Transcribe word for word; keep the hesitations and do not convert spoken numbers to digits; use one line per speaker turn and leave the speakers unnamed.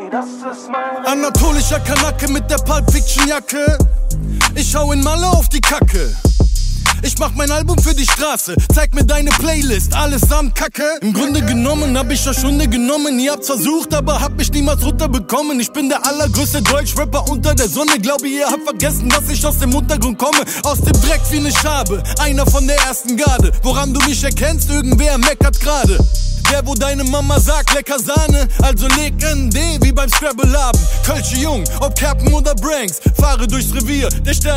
das ist mein
Anatolischer Kanake mit der Pulp Fiction Jacke. Ich hau in Malle auf die Kacke. Ich mach mein Album für die Straße, zeig mir deine Playlist, allesamt Kacke. Im Grunde genommen hab ich euch Hunde genommen. Ihr habt's versucht, aber hab mich niemals runterbekommen. Ich bin der allergrößte Deutschrapper unter der Sonne. Glaube, ihr habt vergessen, dass ich aus dem Untergrund komme. Aus dem Dreck wie ne Schabe, einer von der ersten Garde. Woran du mich erkennst, irgendwer meckert grade. Der, wo deine Mama sagt, lecker Sahne, also leg N D wie beim Scrabble-Laben. Kölsche Jung, ob Kerpen oder Branks, fahre durchs Revier, der Stern